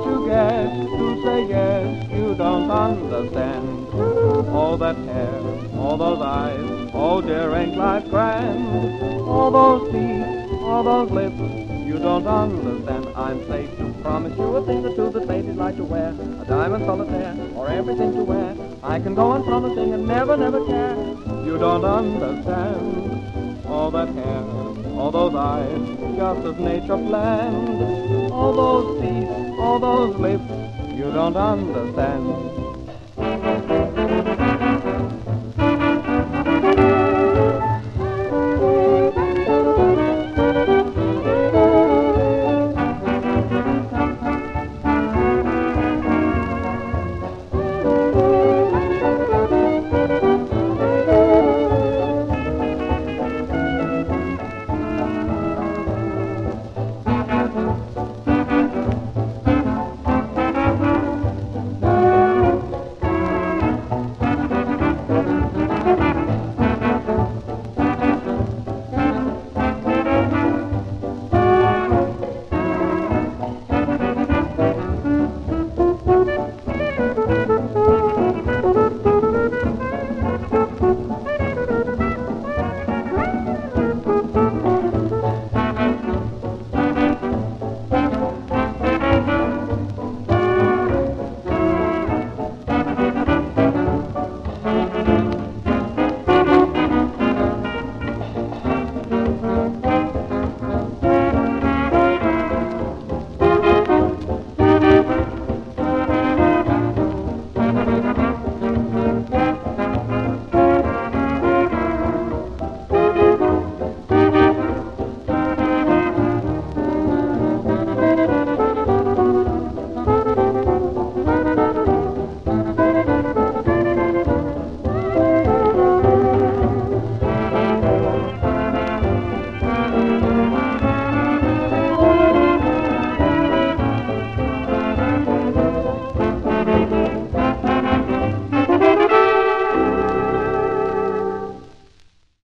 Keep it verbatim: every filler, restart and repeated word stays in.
Can't you guess? To say yes, you don't understand. All that hair, all those eyes, oh dear, ain't life grand? All those teeth, all those lips, you don't understand. I'm safe to promise you a thing or two that ladies like to wear, a diamond solitaire, or everything to wear. I can go on promising and never, never care. You don't understand. All that hair, all those eyes, just as nature planned. All those teeth, all those lips, you don't understand.